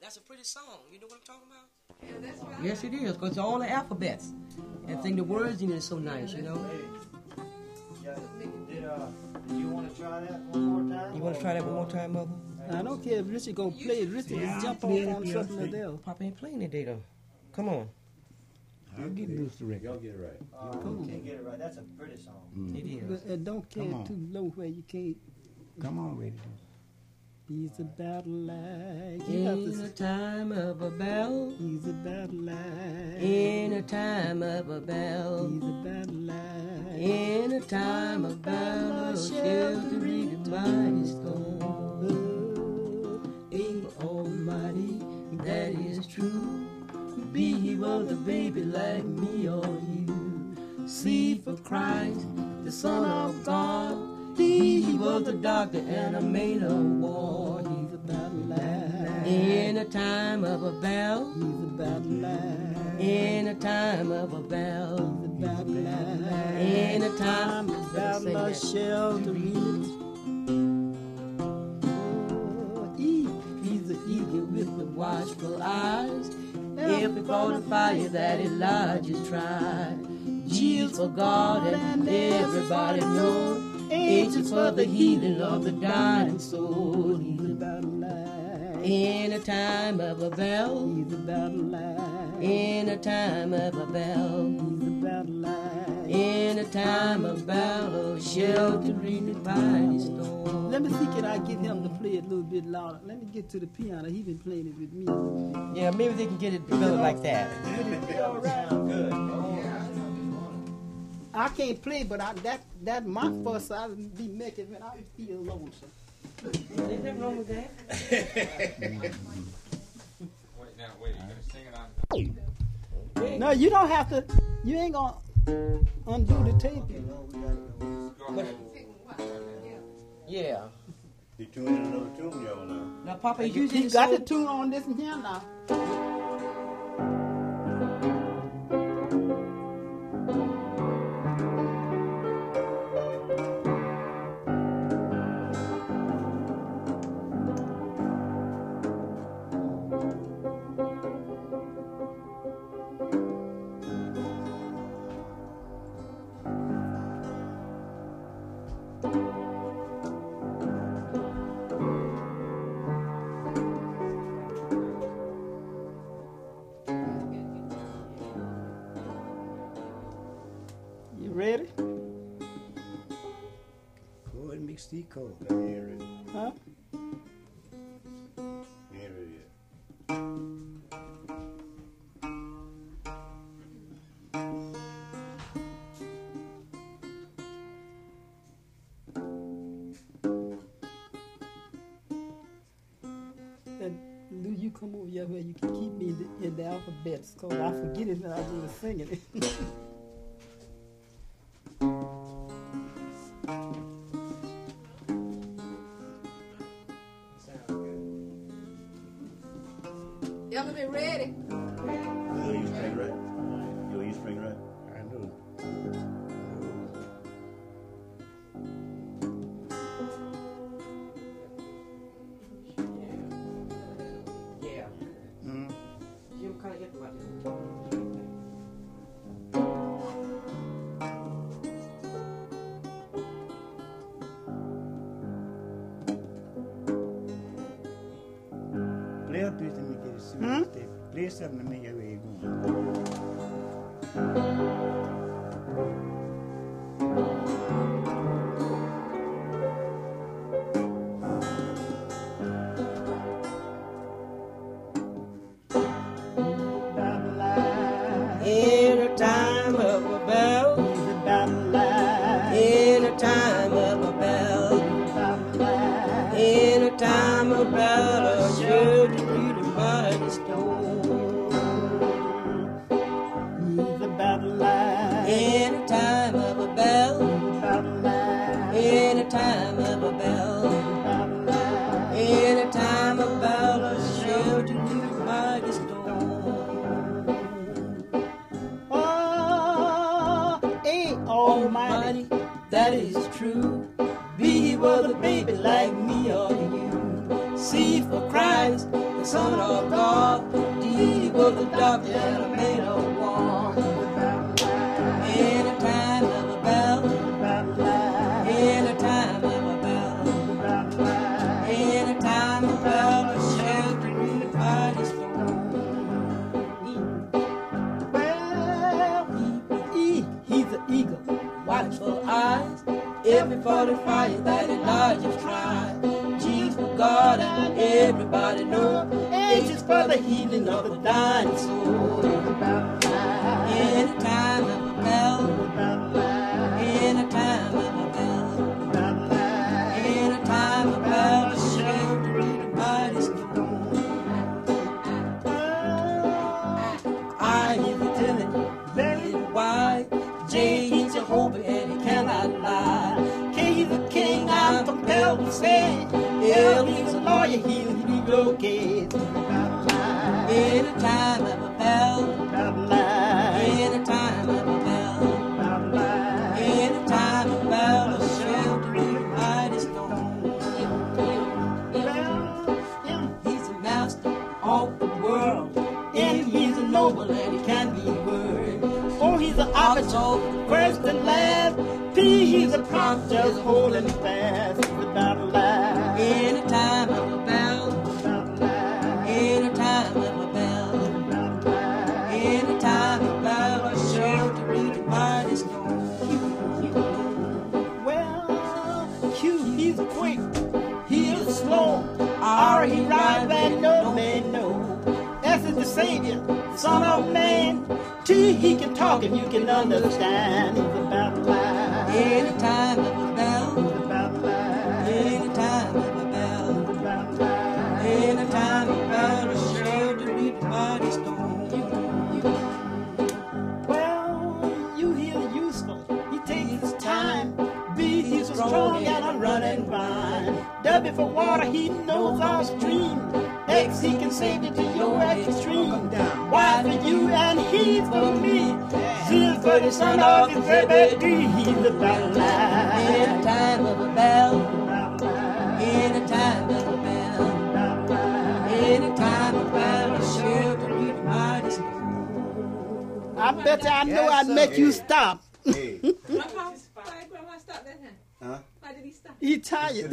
That's a pretty song. You know what I'm talking about? Yeah, that's right. Yes, it is, because it's all the alphabets. And I think the words in it is so nice, you know? Did you want to try that one more time? You want to try that one more time, Mother? I don't care if Richard gonna play it. Richard just jump off on something else. Papa ain't playing today, though. Come on. I'll get loose to record. Y'all get it right. You can't get it right. That's a pretty song. It is. But don't care too low where you can't. Come on, ready. He's a battle lag. In a time of a bell. He's a battle lag. In a time of a bell. He's a battle lag. In a time of battle, sheltering the mighty storm. Angel Almighty, that is true. Be he was a baby like me or you. See for Christ, the Son of God. He was a doctor and a man of war. He's a battle lag. In a time of a bell. He's a battle lag. In a time of a bell. He's a battle lag. In a time of battle sheltering. He's an eagle with the watchful eyes. Every for the fire that Elijah tried. Jesus for God and everybody knows. Angels for the healing of the dying soul. He's a battle lag. In a time of a bell. He's a battle lag. In a time of a bell. He's a battle lag. In a time of battle, sheltering the mighty storm. Let me see, can I get him to play it a little bit louder? Let me get to the piano. He's been playing it with me. Yeah, maybe they can get it better like that. All right. Good. I can't play, but that my fuss I be making when I feel lonesome. Ain't nothing wrong with that. Wait, you gonna sing it on? No, you don't have to. You ain't gonna undo the tape. Go ahead. Yeah. You tune in another tune, y'all now. Now, Papa, You usually got the tune on this and here now. You ready? Go ahead and make Steve Cole. You ain't ready. Huh? You ain't ready yet. And Lou, you come over here where you can keep me in the alphabets, because I forget it when I do the singing it. Y'all gonna be ready? You E string right? You E string right? I know. Yeah. Mm-hmm. Jim kind of hit about Play a piece to make it suit. Play something to make it where you're going. Battle lag. in a time of a bell. He's a battle lag. In a time of a bell. Battle lag. In a time of battle, sure to be the mighty storm. He's a battle lag. In a time of a bell. Battle lag. In a time of a bell. Battle lag. In a time of battle, sure to be the mighty storm. Oh, hey, Almighty. That is true. Be he was a baby like me or you. See for Christ, the the Son of God. He was the doctor that made a war. In the time of a bell, in the time of a bell, in the time of a bell, the shelter in the party storm. He's an eagle. Watchful eyes, every 40 fire that Elijah's tried. Jesus for God and everybody know. Angels for the healing of the dying soul. In the time of a bell, in the time of a bell, in the time of a bell, the shelter in the body storm. I hear the telling, very wide. J, he's Jehovah and he cannot lie. K, he's a king, I'm compelled to say. L, he's a lawyer, he'll relocate. In the time of a bell, in the time of a bell, in the time of a bell, a shelter in the mighty storm. He's a master of the world, and he's a noble and he can't be word. Oh, he's an officer, first and last. P, he's a prompt, just holding fast. Without a lie. In the time of a bell, in the time of a bell, in the time of a bell, a shelter in the mighty storm. Well, Q, he's quick. He is slow. R, he rides and no man know. S is the Savior, Son of Man. T, he can talk and you can understand. It's about life. In the time of a bell, It's about life. in the time of a bell, It's about life. in the time of a bell, a shelter in the mighty storm. Well, you hear the useful. He takes his time. B, he's so strong and I'm running fine. W for water, he knows our stream. X, he can save you to your extreme. Y for you and he's for me. Z is for the son of his baby. He's about In the life. time of a bell, About life. in the time of a bell, About life. in the time of a bell, a shelter in the mighty storm. I bet you I know I'd make you stop. Hey, Grandpa, why Grandma stop that time? huh? Why did he stop? He tired.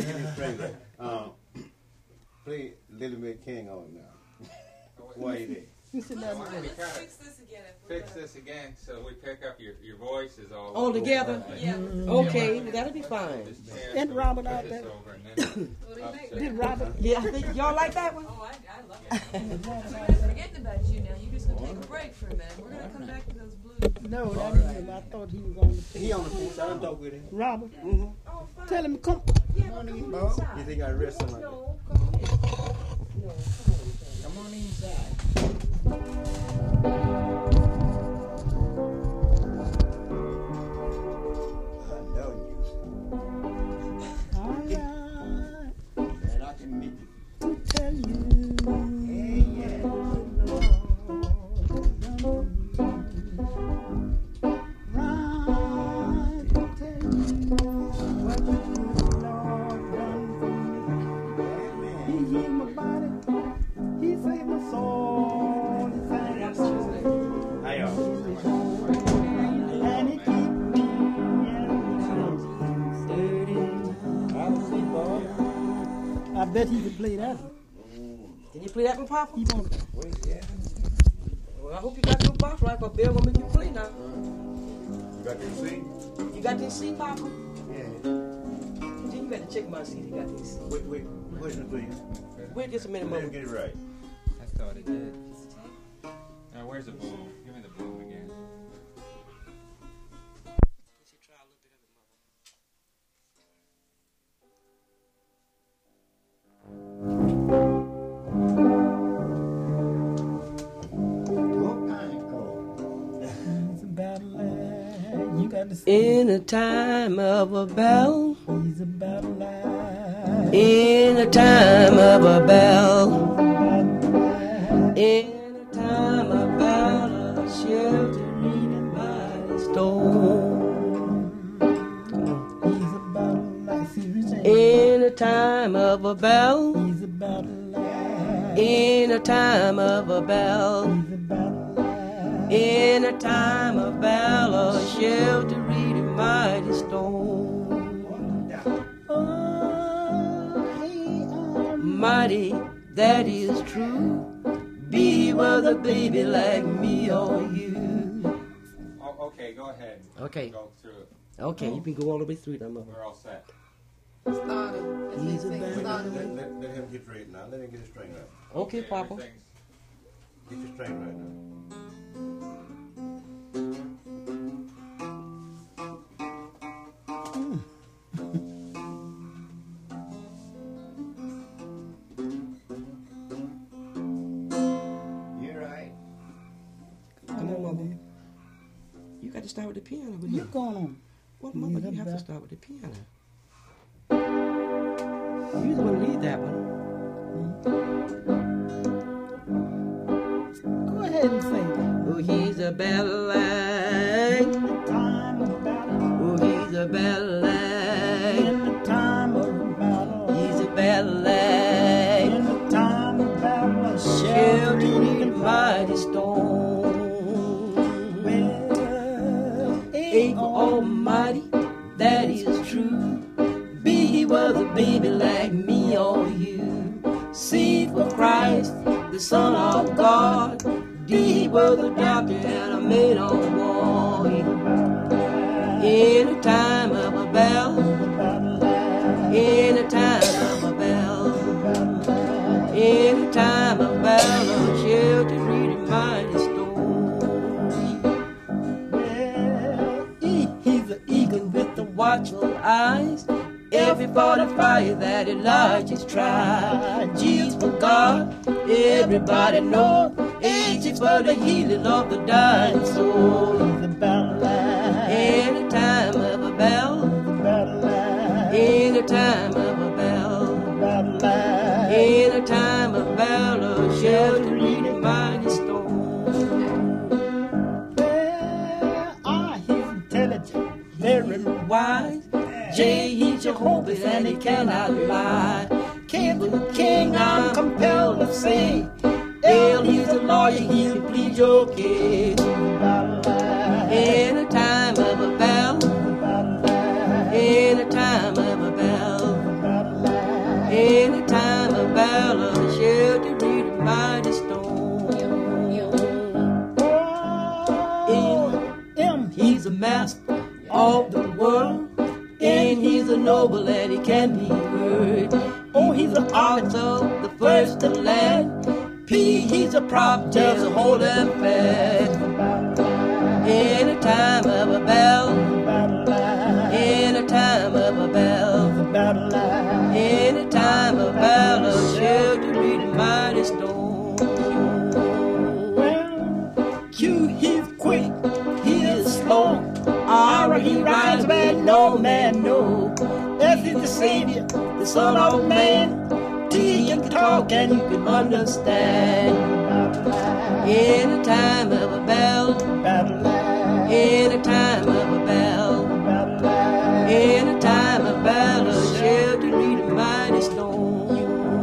Play Little Bit King on now. Why you there? You sit down Why there. don't we kinda Fix this again. fix this again so we pick up your voices all All together? Yeah. Okay, well, that'll be fine. Just tear And Robert put out this there. over and then What do you think? Did Robert? Yeah, I think y'all like that one? Oh, I love it. We're forgetting about you now. You're just gonna take a break for a minute. We're gonna come back to those blues. No, that is him. I thought he was on the He on the phone, so I don't talk with him. Robert. Oh, fine. Tell him come. Yeah, but come on inside. You think I rest something like that? No, come on in. Come on inside. I know you. All right. And I can meet you. To tell you. Hey, yeah. Right. To tell you what the Lord done for me. He healed my body. He saved my soul. He saved my soul. How y'all? And he keep me I bet he could play that. Can you play that one, Papa? He won't. Well, I hope you got your box right, but Bill gonna make you play now. You got your seat? You got this seat, Papa? Yeah. Then you got to check my seat. You got this. Wait, where's the thing? Wait just a minute, Let me Mama. get it right. I thought it did. Now where's the boom? Give me the boom again. He's about life. You got to see. In the time of a bell, He's about life. in the time of a bell, in the time of a bell, a sheltering by the storm. He's about life. See, Richard. In the time of a bell, He's about life. in In a time of a battle, He's a battle line. in a time of battle, shelter read a mighty stone. Oh, he Mighty, that is true. Be with a baby like me or you. Oh, okay, go ahead. Okay. Go through it. Okay, you can go all the way through them. We're all set. Start him. As they He's a sing, bad start him. Let him get straight now. Let him get it straight right. Okay, Papa. everything's- Get you straight right now. You're right. Come on, Mama. You got to start with the piano. With You you. going on? Well, Mama, He's a you have to bad- start with the piano. You're the one to lead that one. Go ahead and sing. Oh, he's a battle line. In the time of battle. Oh, he's a battle line. In the time of battle. He's a battle line. In the time of battle. Shelter Shelter in a mighty storm. Well, Ain't almighty, that is true. Be he was a baby like me or you. See for Christ, the Son of God. D he was a doctor and a man on war. In a time of a battle, in a time of a battle, in a time of battle, shelter read a mighty storm. He's an eagle with the watchful eyes. Every for the fire that Elijah's tried. Jesus for God, everybody knows. Ages for the healing of the dying soul. The battle line. In a time of a battle, The battle line. in a time of a battle, Battle line. in a time of battle, shelter read a mighty storm. Well, he's intelligent, very Wise, J, he's Jehovah and he cannot lie. King, I'm compelled to say, L, he's a lawyer, he'll plead your case. battle line. In a time of a battle, Battle line. in a time of a battle, Battle line. in a time of battle, shelter read a mighty storm. He's a master of the world, and he's a noble and he can be heard. Oh, he's the author, the first to land. P, he's a prophet, just hold him fast. In a time of a battle, Battle line. in a time of a battle, Battle line. in a time of battle, shelter read a mighty storm. Well, Q, he's quick, he is slow. R, he rides where no man knows. S is the Savior, the Son of Man. T, he can talk and you can understand. In a time of a battle, Battle line. in a time of a battle, Battle line. in a time of battle, shelter read a mighty storm.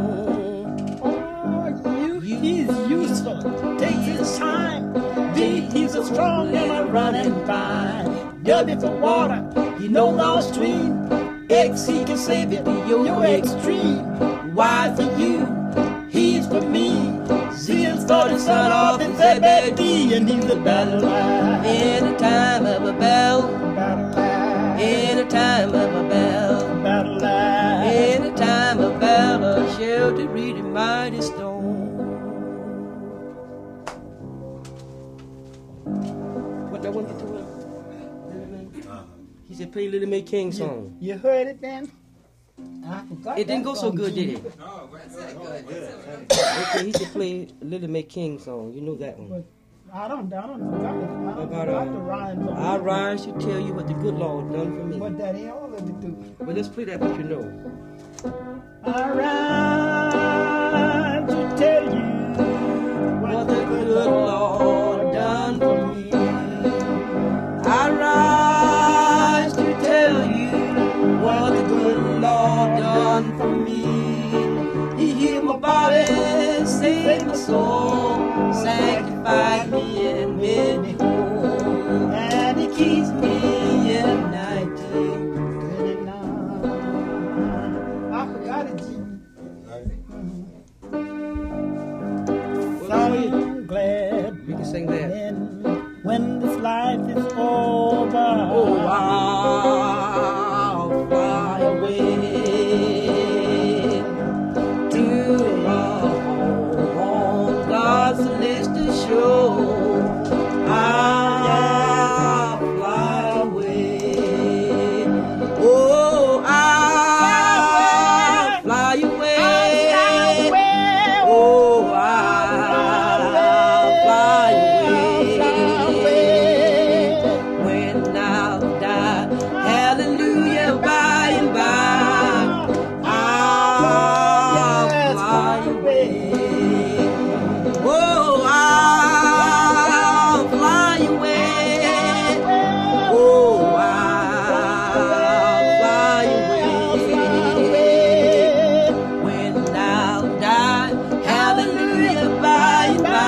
Oh, he's useful, takes his time. D, he's a strong and a running fine. W for water, he knows our stream. X, he can save you to your extreme. Y for you, he's for me. Z is for the son of his Zebedee, and he's the battle line. In a time of a battle, Battle line. in a time of a battle, Battle line. in a time of battle, shelter read a mighty storm. What that one get to it? He said, play Little May King song. You heard it then? I forgot. It didn't that go so song, good, too. did it? No, we're That's good. it, good. That's it. Okay, he said play Little May King song. You know that one. But I don't forgot the About, rhymes on I it. rise to tell you what the good Lord done for me. But that ain't all of it, do. But let's play that what you know. I rise to tell you What the good Lord done for me. I rise to tell you what the good Lord done for me. He healed my body, saved saved my soul, sanctified me and made me whole, and He keeps me in 1939. I forgot it, G. Well, I'm glad We can sing that. when this life is over. Oh, I'll fly away to on God's celestial shore. I'll fly away. Oh, I'll fly away. Oh, I'll fly away. When I'll die, hallelujah, by and by, I'll fly away. Oh, I'll fly away. Oh, I'll fly away. When I'll die, hallelujah, by and by,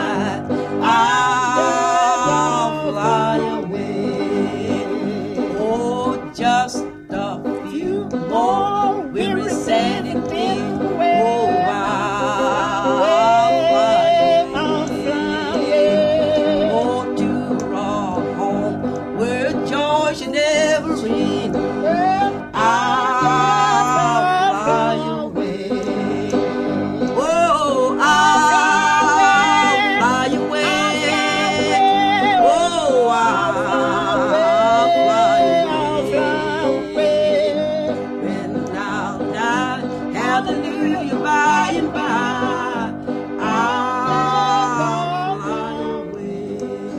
I'll fly away. Oh, just a few more weary sandy days. Oh, I'll fly away. Oh, to our home where joy should never end. I'll fly away. Oh, I'll fly away. Oh, I'll fly away. When I'll die, hallelujah, by and by, I'll fly away.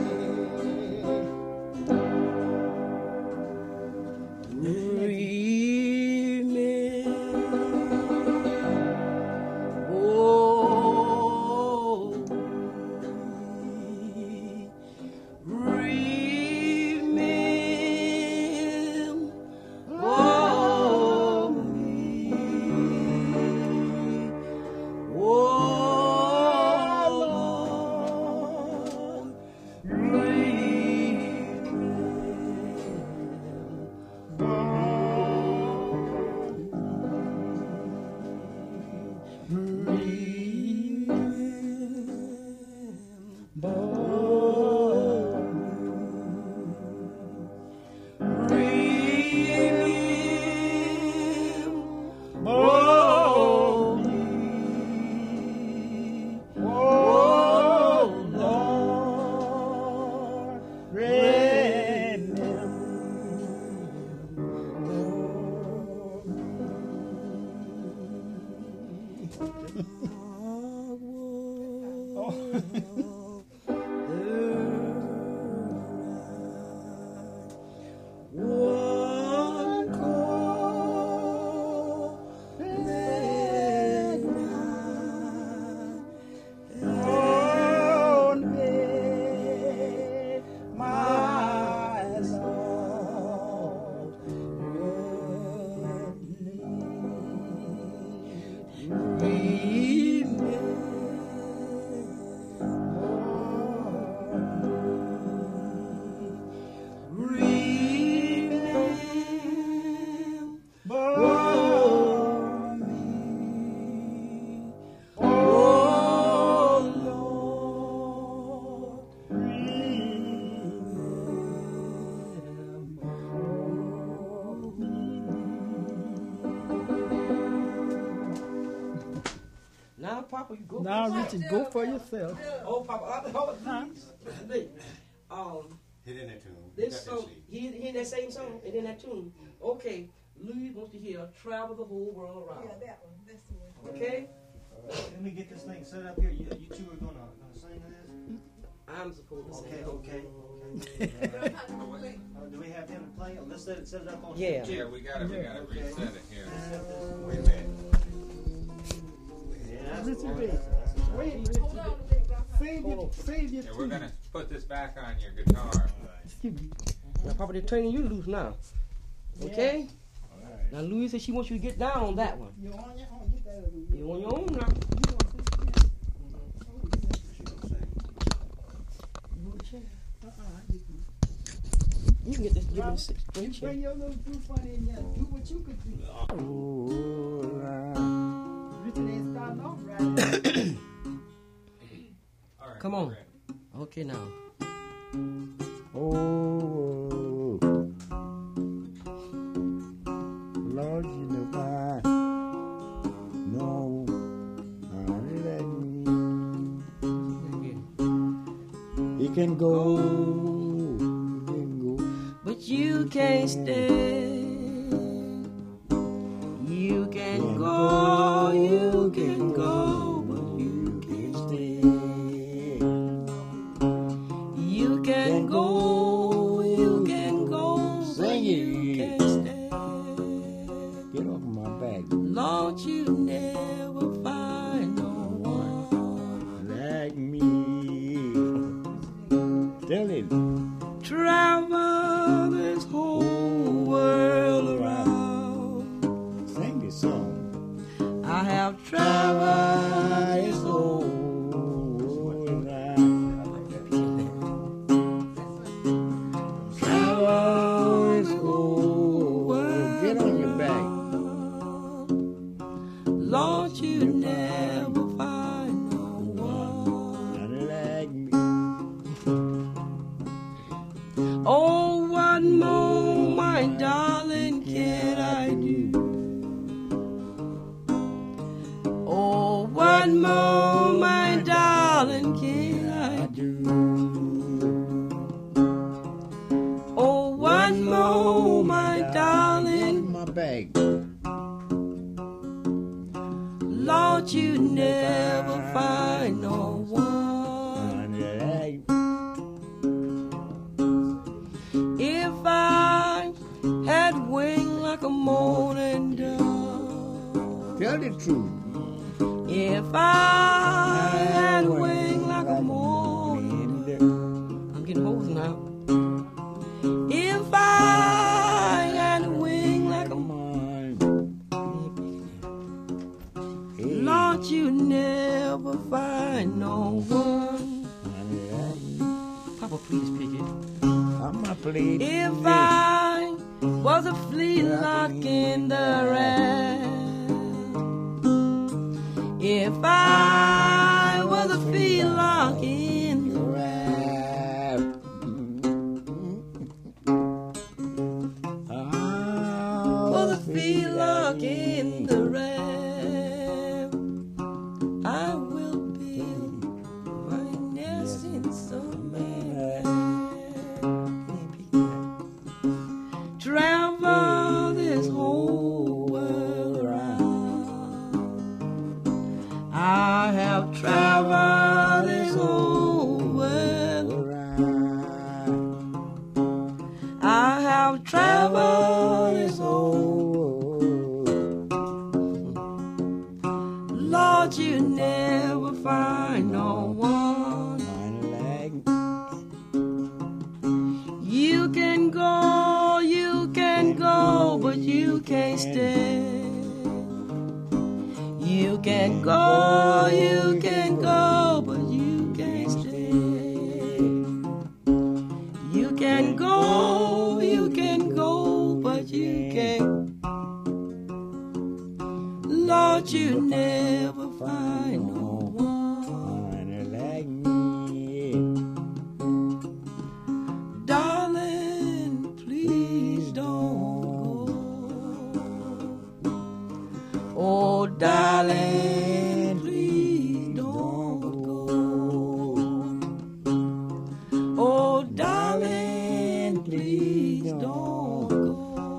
Now, Papa, you go. Now, Richard, go for yourself. Oh, Papa, hold Huh? it. Hit in that tune. This song, he in that same song and in that tune. Okay, Louis wants to hear "Travel the Whole World Around." Yeah, that one. That's the one. Okay, Let me get this thing set up here. You two are gonna sing this? I'm supposed to. Okay. Do we have him to play? Let's set it up on. Yeah. Yeah, we gotta reset it here. Wait a minute. Yeah, Richard, wait. Wait, Richard. Hold on a minute. Save your Yeah, we're tune. gonna put this back on your guitar. Excuse me. Now, Papa, they're turning you loose now. Okay. Now, Louis said she wants you to get down on that one. You're on your own. Get that out of the way. You're on your own now. You want to You can get this. Give me this You straight bring chair. your little blue funny in there. Do what you could do. Richard ain't starting off right. All right, Come we're on. ready. Okay, now. Oh, Lord, you know I know how to let me. He can go, But you can't stay. You can go, you can go, but you can't stay. You can go, you can go, but Sing you it. can't stay. Get off my back. Lord, you never find no one Like me. Tell it. travel this whole world around. Sing this song. I have traveled this whole Get on your back. Lord, you never find no one. Not like me. Oh, what more, my darling, can I do? Oh, what more, my darling, can I do? Oh, what more, my darling, My bag. Lord, you never find no one. Not like If I had wings like a morning dove, Tell the truth. if I had wings like a morning dove, I'm getting holes now. If I had wings like a Lord, you never find no one. Papa, please pick it. I'm a play. If I was a flea lock in the rain, if I was a flea lock in the was a flea lock in the rain, I will build my nest in some man. Travel this whole world around. I have traveled this whole world. I have traveled this whole. Lord, you never find no one. You can go, but you can't stay. You can go, but you can't stay. You can go, but you can't. Lord, you never find no one. Darling, please don't go. Oh, darling, please don't go. Oh, darling, please don't go.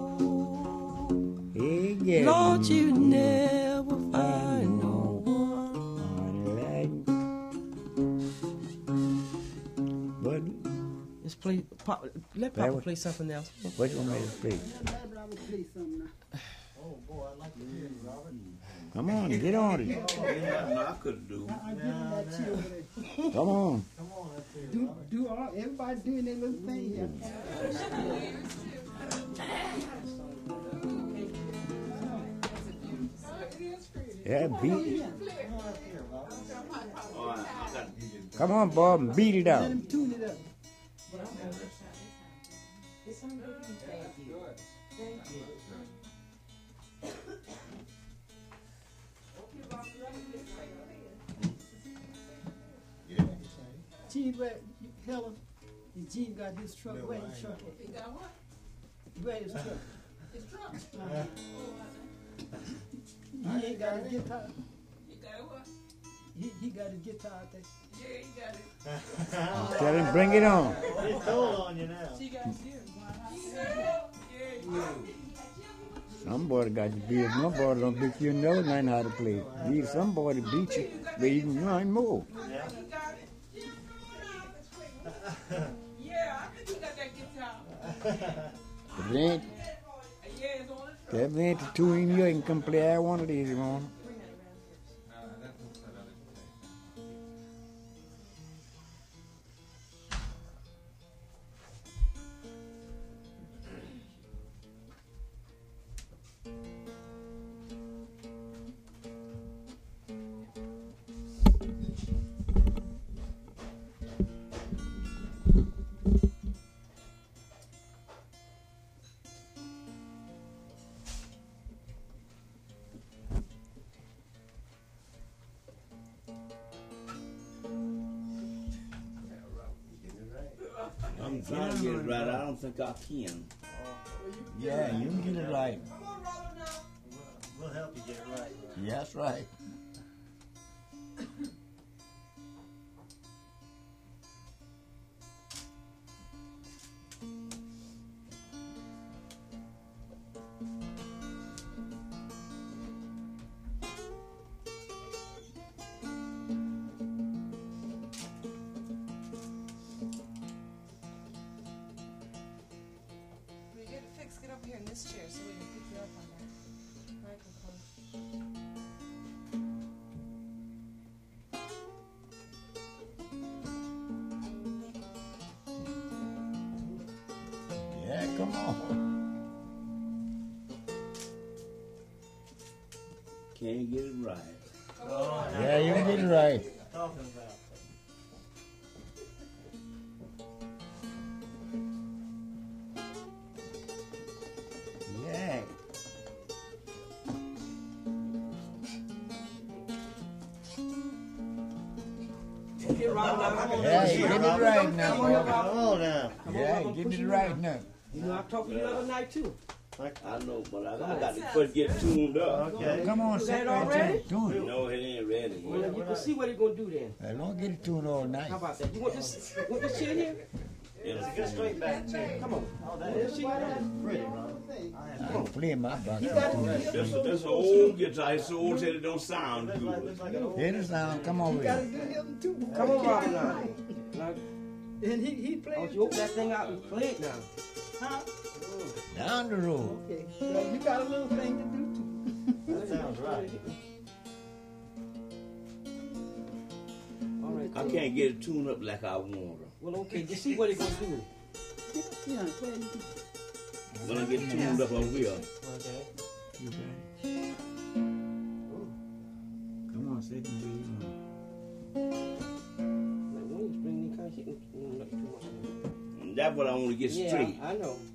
Lord, you never find no one. But Let's play. Let Papa play something else. what you want me to play? I would play something now. Oh boy, I'd like to hear you, Robert. Come on, get on it. I could do. I'm giving that to you over there. Come on. Come on, let's hear it, Robert. Do all, everybody doing their little thing here. Yeah, beat it. Come on, let's hear it, Robert. Oh, I got Come on, Bob, beat it Let out. them tune it up. sound good. Thank you. Good. Thank you. Gene, where, Helen, Gene got his truck. Where his truck at? He got what? Where his truck? His truck. He ain't got his guitar. You got what? He got his guitar out there. Yeah, he got it. Tell him bring it on. It's cold on you now. She got you. Yeah, Somebody got to beat. Nobody don't beat you know nothing how to play. Need somebody beat you, but you can run more. Yeah. he got it. Yeah, I think he got that guitar. If it ain't, Yeah, it's on the truck. if it ain't the two in you, you can come play one of these, you want. Bring that around first. That's that other thing. I'm trying to get it right. I don't think I can. Yeah, you can get it right. We'll help you get it right. Yeah, that's right. We get it fixed. Get up here in this chair so we can pick you up on that microphone. Yeah, come on. Can't get it right. Yeah, you can get it right. Talking about. Yeah. Yeah, you get it right now, boy. Come on now. Yeah, you getting it right now. You know, I talked to you the other night too. I know, but I got to first get tuned up. Okay. Come on, You sit got it right there. already? Do it. No, it ain't ready. Well, you can see what they're gonna do then. I don't get it tuned all night. How about that? You want this chair here? Get straight back to you. Come on. Oh, You want that this is chair? pretty, Ron. I can play my back. That's an old guitar. It's so old that it don't sound Looks good. like an old. Hear the sound. Come over Gotta here. do him too. Come on, Robin. Now, And he I played. want you to open that thing out and play it now. Huh? Down the road. Okay. Well, you got a little thing to do too. That sounds right. All right. I can't get it tuned up like I want to. Well, okay. Just see what they're gonna do. Yeah, play. When I get tuned up, I will. Okay. You ready? Come on, sit and read. Like, when you bring any kind of shit, not too much. That's what I want to get Yeah, straight. I know.